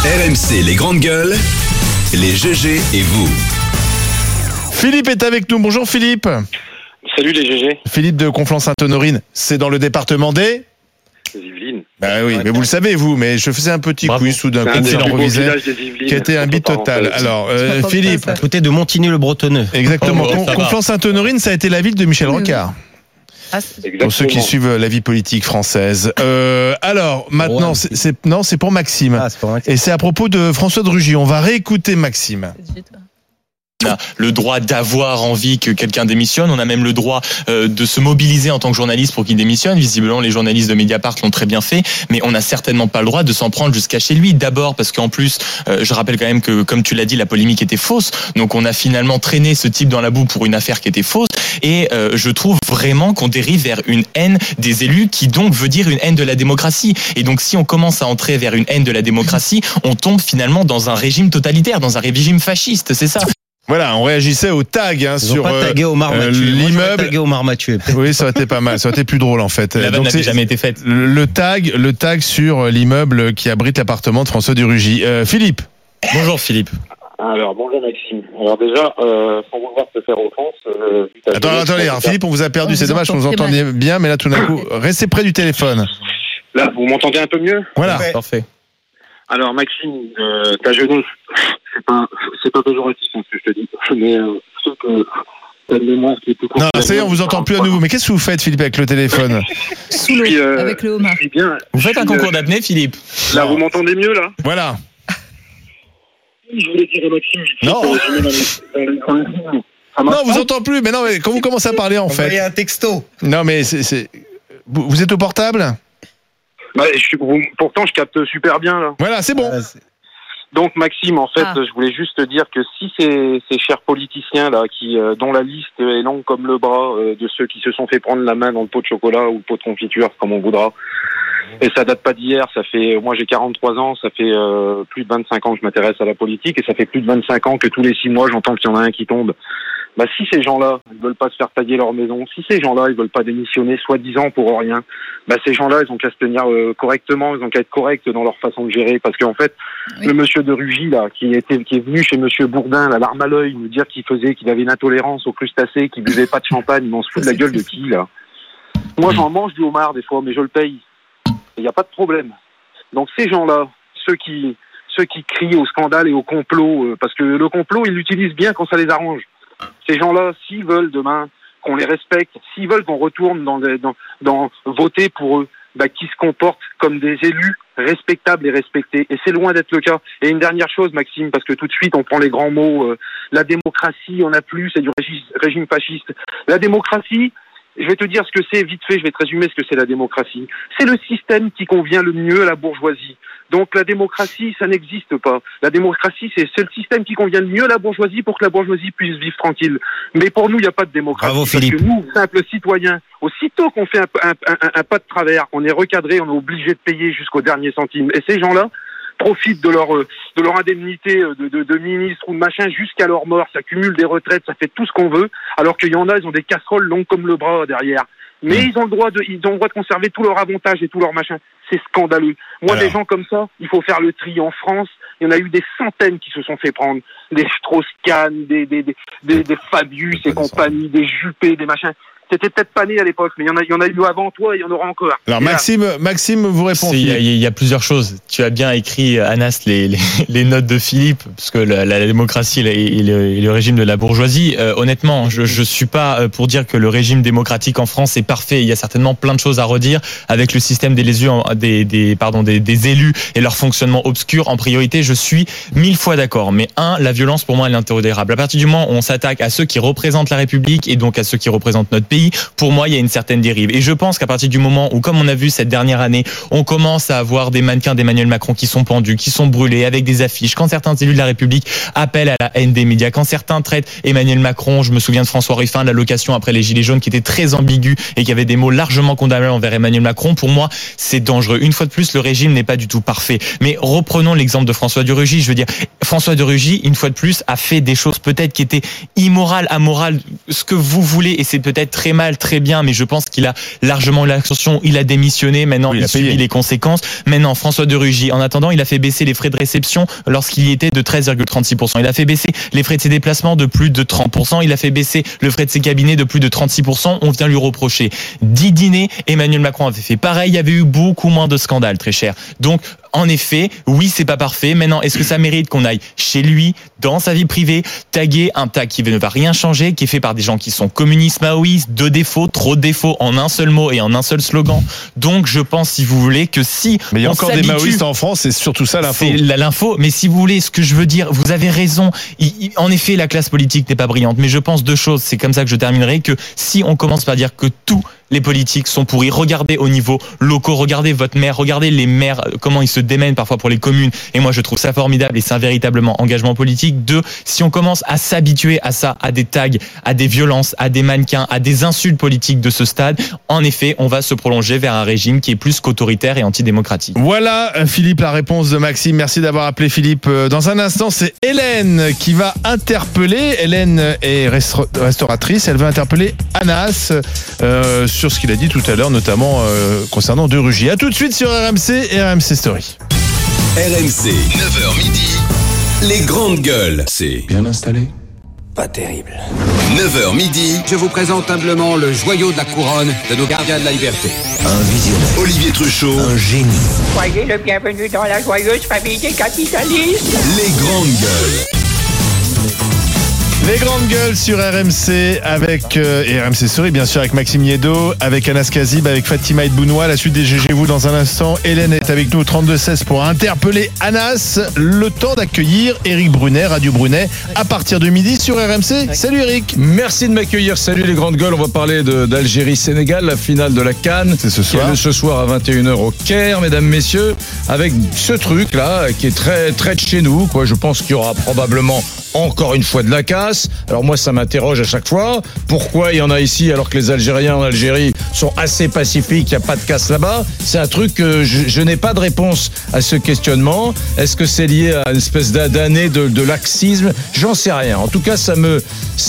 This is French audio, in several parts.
RMC, les grandes gueules, les GG et vous. Philippe est avec nous. Bonjour Philippe. Salut les GG. Philippe de Conflans-Sainte-Honorine, c'est dans le département des Yvelines. Bah oui, mais vous le savez vous, mais je faisais un petit quiz tout d'un coup, c'est improvisé, qui a été un beat total. Alors Philippe, à côté de Montigny-le-Bretonneux. exactement, Conflans-Sainte-Honorine, ça a été la ville de Michel Rocard. Pour ceux qui suivent la vie politique française. Alors, maintenant, c'est pour Maxime. Ah, c'est pour Maxime. Et c'est à propos de François de Rugy. On va réécouter Maxime. On a le droit d'avoir envie que quelqu'un démissionne. On a même le droit de se mobiliser en tant que journaliste pour qu'il démissionne. Visiblement, les journalistes de Mediapart l'ont très bien fait, mais on n'a certainement pas le droit de s'en prendre jusqu'à chez lui. D'abord parce qu'en plus, je rappelle quand même que, comme tu l'as dit, la polémique était fausse. Donc on a finalement traîné ce type dans la boue pour une affaire qui était fausse. Et je trouve vraiment qu'on dérive vers une haine des élus qui donc veut dire une haine de la démocratie. Et donc si on commence à entrer vers une haine de la démocratie, on tombe finalement dans un régime totalitaire, dans un régime fasciste. C'est ça. Voilà, on réagissait au tag sur pas tagué Omar Mathieu. l'immeuble. Tagué Omar Mathieu. Oui, ça aurait été pas mal, ça aurait été plus drôle en fait. La vanne n'avait jamais été faite. Le tag sur l'immeuble qui abrite l'appartement de François de Rugy. Philippe. Bonjour Philippe. Alors bonjour Maxime. Alors déjà, sans vouloir te faire offense. Attendez, Philippe, on vous a perdu, c'est dommage, on vous entendait bien, mais là tout d'un coup, restez près du téléphone. Là, vous m'entendez un peu mieux ? Voilà. Parfait. Alors Maxime, ta jeunesse, c'est pas péjoratif ce que je te dis, mais je sais que t'as une mémoire qui est plus courte. Non, ça y est, on vous entend plus à nouveau. Mais qu'est-ce que vous faites, Philippe, avec le téléphone ? Sous l'eau, avec le homard. Je suis bien. Vous faites un concours d'apnée, Philippe ? Là, vous m'entendez mieux là ? Voilà. Je voulais dire à Maxime. Non. Non, on vous entend plus. Mais non, mais quand vous commencez à parler, en fait. Il y a un texto. Non, mais c'est. Vous êtes au portable ? Bah, pourtant, je capte super bien là. Voilà, c'est bon. Donc Maxime, en fait, je voulais juste te dire que si ces chers politiciens là, dont la liste est longue comme le bras de ceux qui se sont fait prendre la main dans le pot de chocolat ou le pot de confiture, comme on voudra, et ça date pas d'hier, moi j'ai 43 ans, ça fait plus de 25 ans que je m'intéresse à la politique, et ça fait plus de 25 ans que tous les 6 mois j'entends qu'il y en a un qui tombe. Bah si ces gens-là ils veulent pas se faire tailler leur maison, si ces gens-là ils veulent pas démissionner soi-disant pour rien, bah ces gens-là ils ont qu'à se tenir correctement, ils ont qu'à être corrects dans leur façon de gérer, parce qu'en fait le monsieur de Rugy là qui est venu chez monsieur Bourdin, la larme à l'œil, nous dire qu'il avait une intolérance aux crustacés, qu'il buvait pas de champagne, il m'en se fout de la gueule de qui là. Moi j'en mange du homard des fois, mais je le paye. Il n'y a pas de problème. Donc ces gens-là, ceux qui crient au scandale et au complot, parce que le complot ils l'utilisent bien quand ça les arrange. Ces gens-là, s'ils veulent demain qu'on les respecte, s'ils veulent qu'on retourne dans voter pour eux, bah, qu'ils se comportent comme des élus respectables et respectés. Et c'est loin d'être le cas. Et une dernière chose, Maxime, parce que tout de suite on prend les grands mots, la démocratie, on n'a plus, c'est du régime fasciste. La démocratie, je vais te dire ce que c'est, vite fait, je vais te résumer ce que c'est la démocratie. C'est le système qui convient le mieux à la bourgeoisie. Donc la démocratie, ça n'existe pas. La démocratie, c'est le système qui convient le mieux à la bourgeoisie pour que la bourgeoisie puisse vivre tranquille. Mais pour nous, il n'y a pas de démocratie. Bravo, parce Philippe. que nous, simples citoyens, aussitôt qu'on fait un pas de travers, on est recadré, on est obligé de payer jusqu'au dernier centime. Et ces gens-là profitent de leur indemnité de ministre ou de machin jusqu'à leur mort, ça cumule des retraites, ça fait tout ce qu'on veut, alors qu'il y en a, ils ont des casseroles longues comme le bras derrière. Mais ils ont le droit de conserver tous leurs avantages et tous leurs machins. C'est scandaleux. Moi, des gens comme ça, il faut faire le tri. En France, il y en a eu des centaines qui se sont fait prendre. Des Strauss-Kahn, des Fabius et compagnie, des Juppé, des machins. C'était peut-être pas né à l'époque, mais il y en a eu avant toi et il y en aura encore. Alors Maxime vous répond. Il y a plusieurs choses. Tu as bien écrit, Anas, les notes de Philippe, parce que la démocratie et le régime de la bourgeoisie, honnêtement, je suis pas pour dire que le régime démocratique en France est parfait. Il y a certainement plein de choses à redire avec le système des élus et leur fonctionnement obscur. En priorité, je suis 1000 fois d'accord. Mais la violence pour moi elle est intolérable. À partir du moment où on s'attaque à ceux qui représentent la République et donc à ceux qui représentent notre pays, pour moi, il y a une certaine dérive. Et je pense qu'à partir du moment où, comme on a vu cette dernière année, on commence à avoir des mannequins d'Emmanuel Macron qui sont pendus, qui sont brûlés avec des affiches, quand certains élus de la République appellent à la haine des médias, quand certains traitent Emmanuel Macron, je me souviens de François Ruffin, de l'allocation après les Gilets jaunes, qui était très ambigu et qui avait des mots largement condamnables envers Emmanuel Macron, pour moi, c'est dangereux. Une fois de plus, le régime n'est pas du tout parfait. Mais reprenons l'exemple de François de Rugy. Je veux dire, François de Rugy, une fois de plus, a fait des choses peut-être qui étaient immorales, amorales, ce que vous voulez, et c'est peut-être très très mal, très bien, mais je pense qu'il a largement eu l'ascension. Il a démissionné. Maintenant, il subit les conséquences. Maintenant, François de Rugy, en attendant, il a fait baisser les frais de réception lorsqu'il y était de 13,36%. Il a fait baisser les frais de ses déplacements de plus de 30%. Il a fait baisser le frais de ses cabinets de plus de 36%. On vient lui reprocher 10 dîners. Emmanuel Macron avait fait pareil. Il y avait eu beaucoup moins de scandales, très cher. Donc, en effet, oui, c'est pas parfait. Maintenant, est-ce que ça mérite qu'on aille chez lui, dans sa vie privée, taguer un tag qui ne va rien changer, qui est fait par des gens qui sont communistes maoïstes, de défauts, trop de défauts en un seul mot et en un seul slogan. Donc, je pense, si vous voulez, que si mais il y a encore des maoïstes en France, c'est surtout ça l'info. C'est l'info, mais si vous voulez, ce que je veux dire, vous avez raison. En effet, la classe politique n'est pas brillante, mais je pense deux choses. C'est comme ça que je terminerai, que si on commence par dire que tous les politiques sont pourris, regardez au niveau locaux, regardez votre maire, regardez les maires, comment ils se démènent parfois pour les communes. Et moi, je trouve ça formidable et c'est un véritablement engagement politique. Deux, si on commence à s'habituer à ça, à des tags, à des violences, à des mannequins, à des insultes politiques de ce stade, en effet, on va se prolonger vers un régime qui est plus qu'autoritaire et antidémocratique. Voilà, Philippe, la réponse de Maxime. Merci d'avoir appelé Philippe. Dans un instant, c'est Hélène qui va interpeller. Hélène est restauratrice. Elle veut interpeller Anas sur ce qu'il a dit tout à l'heure, notamment concernant De Rugy. A tout de suite sur RMC et RMC Story. RMC, 9h midi, les grandes gueules. C'est bien installé? Pas terrible. 9h midi. Je vous présente humblement le joyau de la couronne de nos gardiens de la liberté. Un visionnaire. Olivier Truchot. Un génie. Soyez le bienvenu dans la joyeuse famille des capitalistes. Les grandes gueules. Les grandes gueules sur RMC avec et RMC Story, bien sûr, avec Maxime Niedo, avec Anas Kazib, avec Fatima Edbounoua. La suite des GG vous dans un instant. Hélène est avec nous au 32-16 pour interpeller Anas. Le temps d'accueillir Éric Brunet, Radio Brunet, à partir de midi sur RMC. Salut Éric. Merci de m'accueillir. Salut les grandes gueules. On va parler d'Algérie-Sénégal, la finale de la CAN. C'est ce soir. Ce soir à 21h au Caire, mesdames, messieurs, avec ce truc là qui est très très de chez nous, quoi. Je pense qu'il y aura probablement encore une fois de la casse. Alors moi, ça m'interroge à chaque fois. Pourquoi il y en a ici alors que les Algériens en Algérie sont assez pacifiques, il n'y a pas de casse là-bas? C'est un truc que je n'ai pas de réponse à ce questionnement. Est-ce que c'est lié à une espèce d'année de laxisme? J'en sais rien. En tout cas, ça me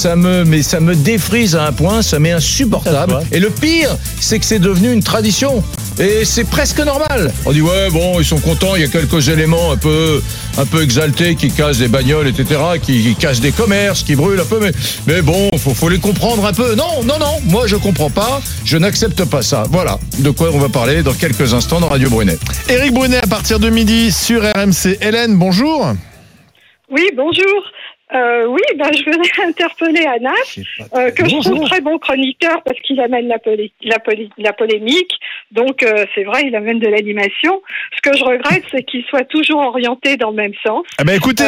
défrise à un point, ça m'est insupportable. Et le pire, c'est que c'est devenu une tradition. Et c'est presque normal. On dit ouais, bon, ils sont contents, il y a quelques éléments un peu exaltés qui cassent des bagnoles, etc., qui cassent des commerces, qui brûlent un peu, mais bon, faut les comprendre un peu. Non, moi je comprends pas, je n'accepte pas ça. Voilà de quoi on va parler dans quelques instants dans Radio Brunet. Éric Brunet à partir de midi sur RMC. Hélène, bonjour. Oui, bonjour. Je venais interpeller Anas, que je trouve très bon chroniqueur parce qu'il amène la polémique. Donc, c'est vrai, il amène de l'animation. Ce que je regrette, c'est qu'il soit toujours orienté dans le même sens. Ah ben écoutez,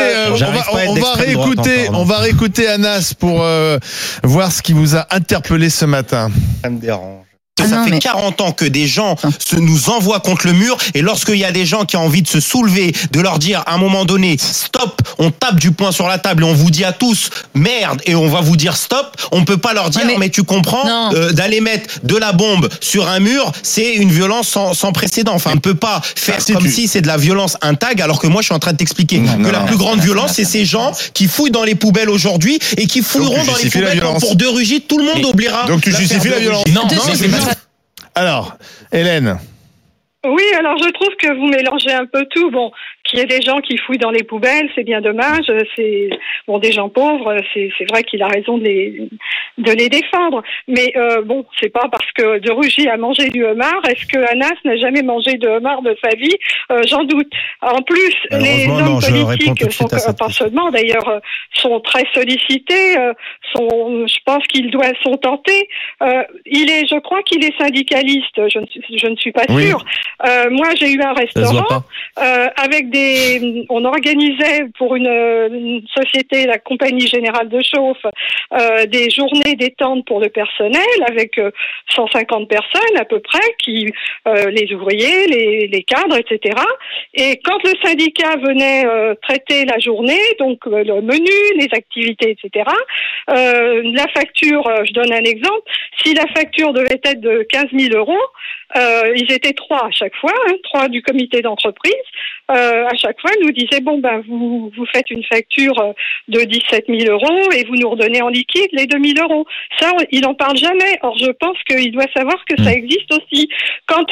on va réécouter Anas pour voir ce qui vous a interpellé ce matin. Ça me dérange. Ça fait 40 ans que des gens nous envoient contre le mur, et lorsqu'il y a des gens qui ont envie de se soulever, de leur dire à un moment donné stop, on tape du poing sur la table et on vous dit à tous merde et on va vous dire stop, on peut pas leur dire mais tu comprends, d'aller mettre de la bombe sur un mur, c'est une violence sans précédent. Enfin, on peut pas faire si c'est de la violence un tag, alors que moi je suis en train de t'expliquer que la plus grande violence, c'est ces gens qui fouillent dans les poubelles aujourd'hui et qui fouilleront dans les poubelles pour De Rugy. Tout le monde oubliera. Donc tu justifies la violence? Non, c'est pas. Alors, Hélène. Oui, alors je trouve que vous mélangez un peu tout. Bon, qu'il y ait des gens qui fouillent dans les poubelles, c'est bien dommage. C'est bon, des gens pauvres, c'est vrai qu'il a raison de les défendre. Mais bon, c'est pas parce que De Rugy a mangé du homard. Est-ce que Anas n'a jamais mangé de homard de sa vie? J'en doute. En plus, les hommes politiques sont pas seulement d'ailleurs sont très sollicités. Je pense qu'ils sont tentés. Je crois qu'il est syndicaliste. Je ne suis pas sûre. Moi, j'ai eu un restaurant avec on organisait pour une société, la Compagnie Générale de Chauffe, des journées détente pour le personnel avec 150 personnes à peu près, les ouvriers, les cadres, etc. Et quand le syndicat venait traiter la journée, donc le menu, les activités, etc., la facture, je donne un exemple, si la facture devait être de 15 000 euros, ils étaient 3 à chaque fois, 3 du comité d'entreprise, à chaque fois nous disaient vous faites une facture de 17 000 euros et vous nous redonnez en liquide les 2 000 euros. euros. Ça, il n'en parle jamais. Or, je pense qu'il doit savoir que ça existe aussi. Quand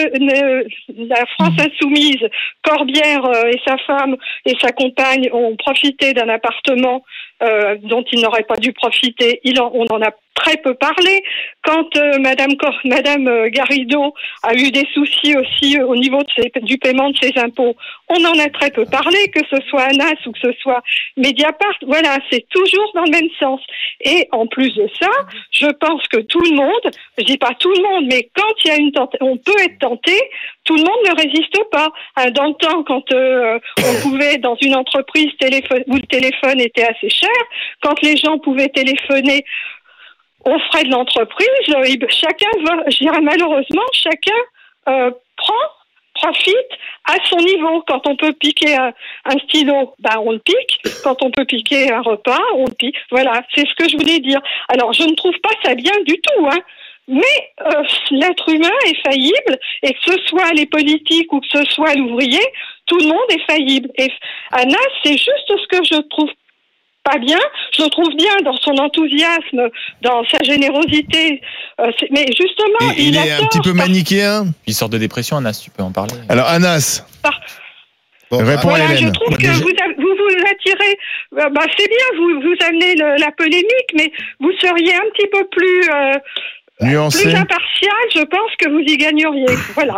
la France insoumise, Corbière et sa femme et sa compagne ont profité d'un appartement dont ils n'auraient pas dû profiter, on en a très peu parlé. Quand Madame Garrido a eu des soucis aussi au niveau du paiement de ses impôts, on en a très peu parlé, que ce soit Anas ou que ce soit Mediapart. Voilà, c'est toujours dans le même sens. Et en plus de ça, je pense que tout le monde, je dis pas tout le monde, mais quand il y a on peut être tenté, tout le monde ne résiste pas. Dans le temps, quand on pouvait, dans une entreprise où le téléphone était assez cher, quand les gens pouvaient téléphoner aux frais de l'entreprise, chacun va, je dirais malheureusement, chacun profite à son niveau. Quand on peut piquer un stylo, on le pique. Quand on peut piquer un repas, on le pique. Voilà, c'est ce que je voulais dire. Alors, je ne trouve pas ça bien du tout, hein. Mais l'être humain est faillible, et que ce soit les politiques ou que ce soit l'ouvrier, tout le monde est faillible. Et Anas, c'est juste ce que je trouve pas bien. Je le trouve bien dans son enthousiasme, dans sa générosité. Mais justement, il est un petit peu manichéen. Il sort de dépression, Anas, tu peux en parler. Alors, Anas. Réponds à Hélène. Je trouve que vous attirez. C'est bien, vous amenez la polémique, mais vous seriez un petit peu plus nuancé, plus impartial. Je pense que vous y gagneriez. Voilà.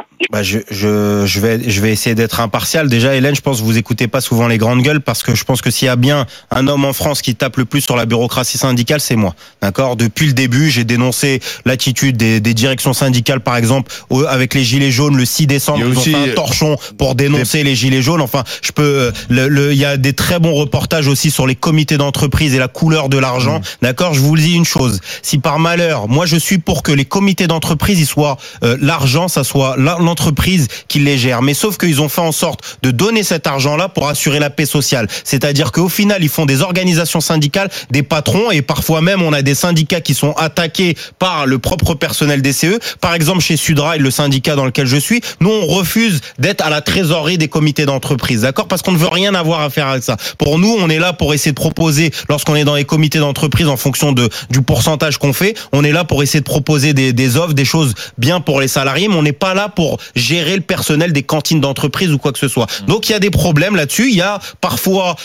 Je vais essayer d'être impartial. Déjà, Hélène, je pense que vous écoutez pas souvent les grandes gueules, parce que je pense que s'il y a bien un homme en France qui tape le plus sur la bureaucratie syndicale, c'est moi. D'accord? Depuis le début, j'ai dénoncé l'attitude des directions syndicales, par exemple, avec les gilets jaunes le 6 décembre. Ils ont fait un torchon pour dénoncer les gilets jaunes. Enfin, il y a des très bons reportages aussi sur les comités d'entreprise et la couleur de l'argent. D'accord? Je vous le dis une chose. Si par malheur, moi je suis pour que les comités d'entreprise, ils soient l'argent, ça soit l'entreprise qui les gère. Mais sauf qu'ils ont fait en sorte de donner cet argent-là pour assurer la paix sociale. C'est-à-dire qu'au final, ils font des organisations syndicales, des patrons, et parfois même on a des syndicats qui sont attaqués par le propre personnel des CE. Par exemple, chez Sudrail, le syndicat dans lequel je suis, nous on refuse d'être à la trésorerie des comités d'entreprise, d'accord? Parce qu'on ne veut rien avoir à faire avec ça. Pour nous, on est là pour essayer de proposer, lorsqu'on est dans les comités d'entreprise, en fonction du pourcentage qu'on fait, on est là pour essayer de proposer des offres, des choses bien pour les salariés, mais on n'est pas là pour gérer le personnel des cantines d'entreprise ou quoi que ce soit. Donc il y a des problèmes là-dessus. Il y a parfois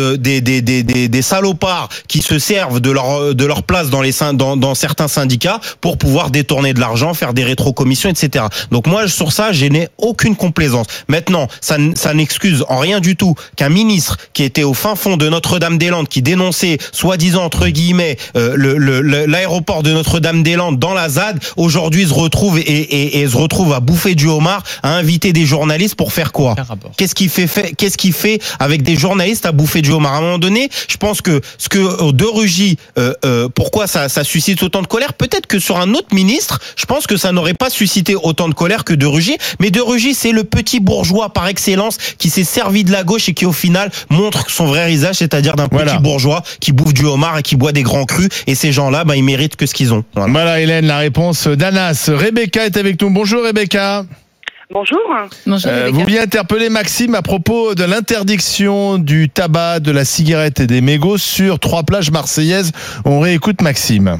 des salopards qui se servent de leur place dans certains syndicats pour pouvoir détourner de l'argent, faire des rétrocommissions, etc. Donc moi sur ça, je n'ai aucune complaisance. Maintenant, ça n'excuse en rien du tout qu'un ministre qui était au fin fond de Notre-Dame-des-Landes, qui dénonçait soi-disant entre guillemets l'aéroport de Notre-Dame-des-Landes dans la ZAD, aujourd'hui se retrouve à bouffer du homard, à inviter des journalistes pour faire quoi? Qu'est-ce qu'il fait avec des journalistes à bouffer du homard? À un moment donné, je pense que de Rugy, pourquoi ça suscite autant de colère? Peut-être que sur un autre ministre, je pense que ça n'aurait pas suscité autant de colère que de Rugy. Mais de Rugy, c'est le petit bourgeois par excellence qui s'est servi de la gauche et qui au final montre son vrai visage, c'est-à-dire d'un petit bourgeois qui bouffe du homard et qui boit des grands crus. Et ces gens-là, ils méritent que ce qu'ils ont. Voilà Hélène, la réponse d'Anas. Rebecca est avec nous. Bonjour Rebecca. Bonjour. Vous vouliez interpeller Maxime à propos de l'interdiction du tabac, de la cigarette et des mégots sur 3 plages marseillaises. On réécoute Maxime.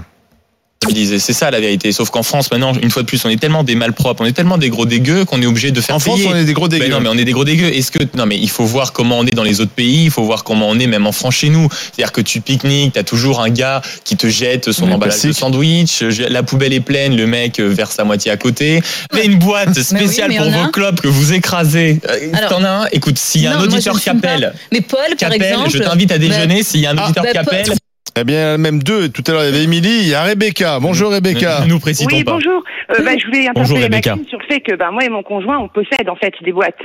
C'est ça la vérité. Sauf qu'en France, maintenant, une fois de plus, on est tellement des malpropres, on est tellement des gros dégueux qu'on est obligé de faire payer. En France, on est des gros dégueux. Non, mais on est des gros dégueux. Mais il faut voir comment on est dans les autres pays. Il faut voir comment on est même en France chez nous. C'est-à-dire que tu pique-niques, t'as toujours un gars qui te jette son emballage de sandwich. La poubelle est pleine, le mec verse la moitié à côté. Mais une boîte spéciale pour vos clopes que vous écrasez. T'en as un. Écoute, s'il y a un auditeur qui appelle. Mais Paul, par exemple. Je t'invite à déjeuner. S'il y a un auditeur qui appelle. Eh bien, même deux. Tout à l'heure, il y avait Émilie, il y a Rebecca. Bonjour Rebecca. Nous précisons pas. Oui, bonjour. Je voulais interpeller Maxime sur le fait que moi et mon conjoint, on possède en fait des boîtes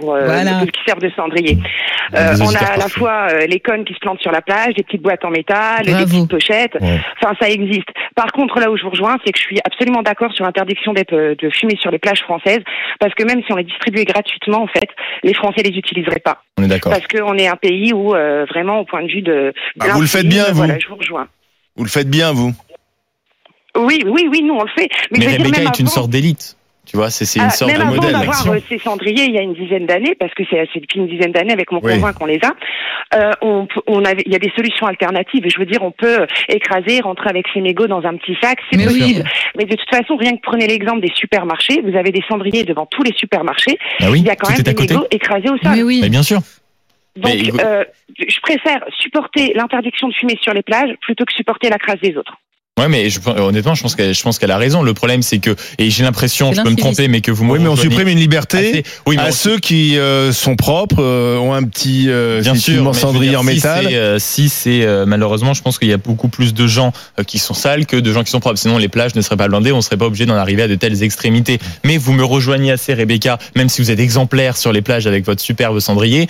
qui servent de cendrier. On a à la fois les cônes qui se plantent sur la plage, des petites boîtes en métal, des petites pochettes. Enfin, ça existe. Par contre, là où je vous rejoins, c'est que je suis absolument d'accord sur l'interdiction de fumer sur les plages françaises, parce que même si on les distribuait gratuitement, en fait, les Français les utiliseraient pas. On est d'accord. Parce qu'on est un pays où vraiment, au point de vue de vous le faites bien, vous. Voilà, je vous rejoins. Vous le faites bien, vous. Oui, nous on le fait. Mais Rebecca est une sorte d'élite. Tu vois, c'est une sorte de modèle. Même avant d'avoir ces cendriers il y a une dizaine d'années, parce que c'est depuis une dizaine d'années avec mon conjoint qu'on les a, il y a des solutions alternatives. Je veux dire, on peut écraser, rentrer avec ses mégots dans un petit sac, c'est possible. Mais de toute façon, rien que prenez l'exemple des supermarchés, vous avez des cendriers devant tous les supermarchés. Il y a quand même des mégots écrasés au sol. Mais bien sûr. Donc, je préfère supporter l'interdiction de fumer sur les plages plutôt que supporter la crasse des autres. Ouais, mais honnêtement, je pense qu'elle a raison. Le problème, c'est que, et j'ai l'impression, je peux me tromper, mais que vous mais on supprime une liberté à ceux qui sont propres, ont un petit bien sûr, cendrier en métal. Si c'est malheureusement, je pense qu'il y a beaucoup plus de gens qui sont sales que de gens qui sont propres. Sinon, les plages ne seraient pas blindées, on serait pas obligé d'en arriver à de telles extrémités. Mais vous me rejoignez assez, Rebecca, même si vous êtes exemplaire sur les plages avec votre superbe cendrier,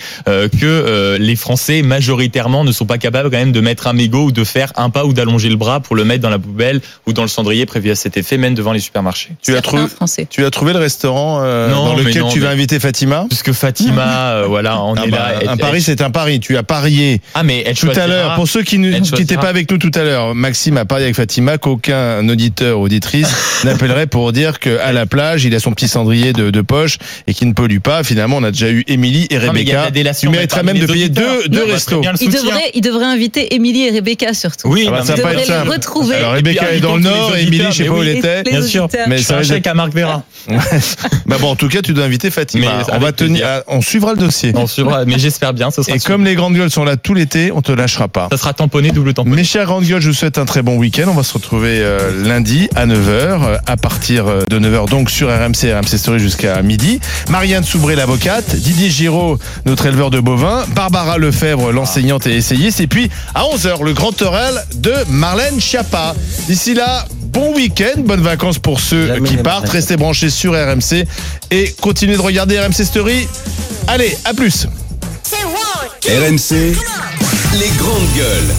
que les Français majoritairement ne sont pas capables quand même de mettre un mégot ou de faire un pas ou d'allonger le bras pour le mettre dans la poubelle ou dans le cendrier prévu à cet effet, même devant les supermarchés. Tu as trouvé le restaurant dans lequel tu vas inviter Fatima? Puisque Fatima, voilà, on est là. Un pari, c'est un pari. Tu as parié. Tout à l'heure. Pour ceux qui n'étaient pas avec nous tout à l'heure, Maxime a parié avec Fatima qu'aucun auditeur ou auditrice n'appellerait pour dire qu'à la plage, il a son petit cendrier de poche et qu'il ne pollue pas. Finalement, on a déjà eu Émilie et Rebecca. Tu mériterais même de payer deux restos. Il devrait inviter Émilie et Rebecca surtout. Oui, ça devrait les retrouver. Alors Rebecca est dans le Nord et Émilie, je sais pas où elle était. Bien sûr. Mais ça un chèque à Marc Vera. Bon, en tout cas, tu dois inviter Fatima. On suivra le dossier. On suivra, mais j'espère bien. Et comme les grandes gueules sont là tout l'été, on te lâchera pas. Ça sera tamponné, double tamponné. Mes chers grandes gueules, je vous souhaite un très bon week-end. On va se retrouver lundi à 9h, à partir de 9h donc sur RMC Story jusqu'à midi. Marianne Soubré, l'avocate, Didier Giraud, notre éleveur de bovins, Barbara Lefebvre, l'enseignante et essayiste, et puis à 11h, le grand oral de Marlène Schiappa. D'ici là, bon week-end, bonnes vacances pour ceux qui partent. Restez branchés sur RMC et continuez de regarder RMC Story. Allez, à plus. RMC, les grandes gueules.